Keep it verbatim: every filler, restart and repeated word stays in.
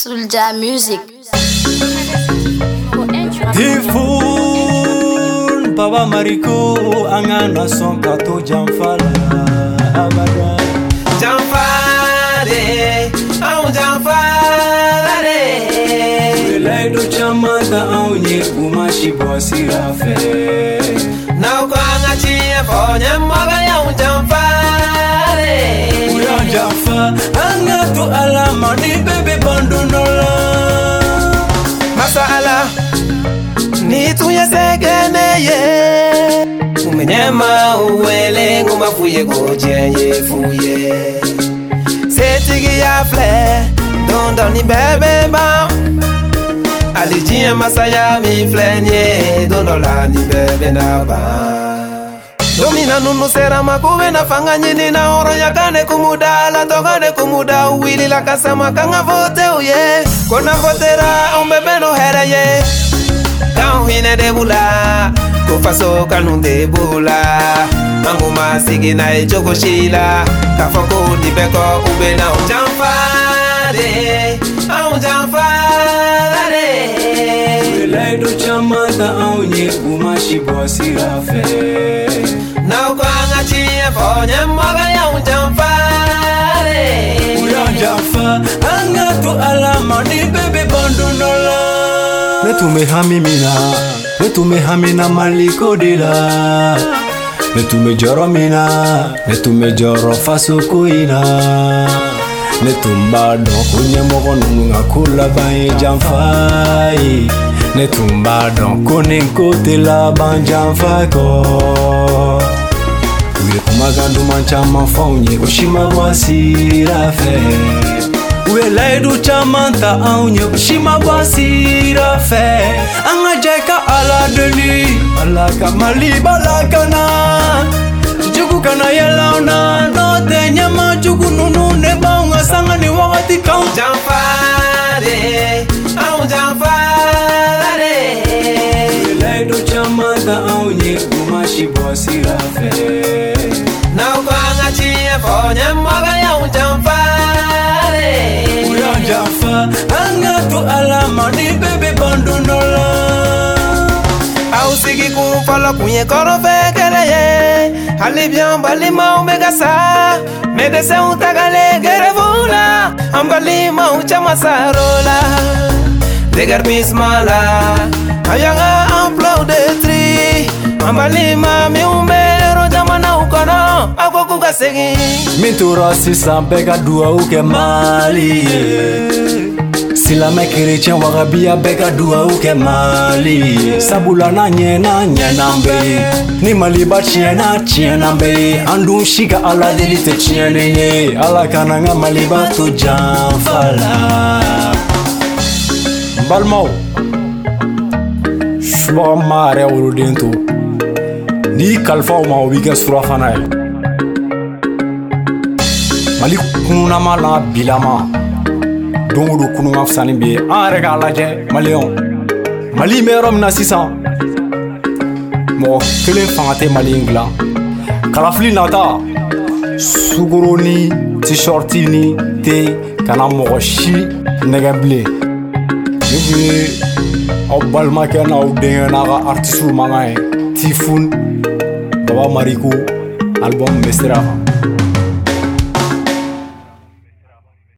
Soulja Music. Tifun Baba Mariko angana son kato Jamfala abada Jamfale au Jamfale Belai do chamata au nye kumashi bwasira fe Na ukwanga chie fonye mwaga ya Jamfale Uya Jamfa anga tu alama ni bebe bandonola Masala ni tuye segene ye Umenyema uwele nguma fuye goje ye fuye Setigi ya fle Dondo ni bebe ba Alijie masaya mi flenye Dondo la ni bebe na ba Domina nunu sera makuwe na fanga nyini na oro ya kane kumuda La togane kumuda uwili la kasama kanga vote uye Kona votera umbebe no here ye Down hine de bula Kufaso kanu de bula Mangu masigi na e joko shila Kafoko di beko ube na Jamfale Au Jamfale Belai do chamata au nye kumashi bwasira fe Na ukwanga chie fonye mwaga ya Jamfale Uya Jamfa anga tu alama ni bebe bandonola Netume hamimina Netume hamina maliko dila Netume joro mina Netume joro faso kuina Netumba don kunye moko nunga kula bae Jamfai Netumba don kunin kote la ban Jamfai ko Uye kumagandu manchama faunye Ushima bwasira fe Uye laidu chamanta aunye Ushima bwasira fe Anga jaika ala deli Alaka maliba lakana Jugu kana yelauna Note nyama jugu nunu Nebaunga sanga ni wakati kaun Jamfale Au Jamfale Uye laidu chamanta aunye Kumashi bwasira fe Na ukwanga chie fonye mwaga ya Jamfale Uya Jamfa anga tu alama ni bebe bandonola Au sigi kufala kunye koro fekele ye Halibyan balima umegasa Medese utagale gerevula Ambalima uchama sarola Degar bismala Ayanga aplaude tri Ambalima miumbero jamana ukono Ako kugasegi Mintura sisa bega dua uke mali Sila mekiricen wagabia bega dua uke mali Sabula na nye na nye nambe Ni maliba chiena chiena mbe Andu shika ala delite chiene nye Ala kananga maliba tu Jamfala Mbalmau Shwa mare urudintu Ni kalfa uma ubiga surafana ye Mali kuna mala bilama Dongudu kunu ngafsani biye Anrega alaje Malion Mali merom na sisan Mo kelen fangate Mali ingla Kalafli nata Suguro ni T-shirti ni Te Kana mogo shi Negemble Nige Au balma kena au dengen naga artisu manga ye Tifun Baba Mariko Album Mesera